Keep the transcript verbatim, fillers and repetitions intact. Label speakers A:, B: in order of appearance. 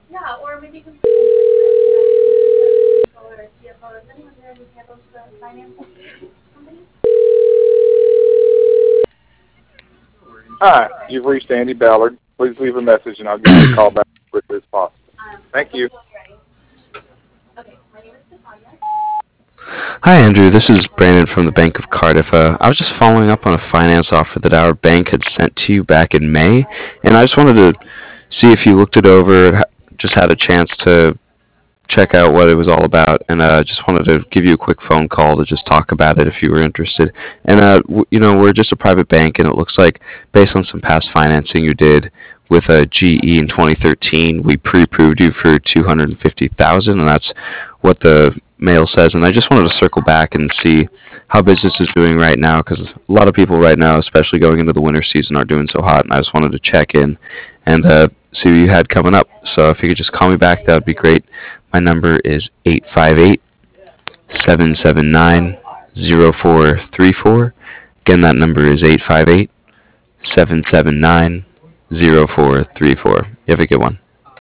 A: Yeah, or maybe you can put me in touch with, you know, the controller or C F O. Is anyone there who handles the finance of the company?
B: Hi, you've reached Andy Ballard. Please leave a message and I'll give you a call back as quickly as possible.
A: Um,
B: Thank
A: let
B: you.
A: me know when you're ready. Okay, my name is Stefania.
C: Hi, Andrew. This is Brandon from the Bank of Cardiff. Uh, I was just following up on a finance offer that our bank had sent to you back in May, and I just wanted to see if you looked it over, ha- just had a chance to check out what it was all about, and uh, just wanted to give you a quick phone call to just talk about it if you were interested. And uh, w- you know, we're just a private bank, and it looks like based on some past financing you did with a G E in twenty thirteen, we pre-approved you for two hundred fifty thousand, and that's what the mail says. And I just wanted to circle back and see how business is doing right now, because a lot of people right now, especially going into the winter season, are doing so hot, and I just wanted to check in and uh, see what you had coming up. So if you could just call me back, that would be great. My number is eight five eight, seven seven nine, zero four three four. Again, that number is eight five eight, seven seven nine, zero four three four. You have a good one.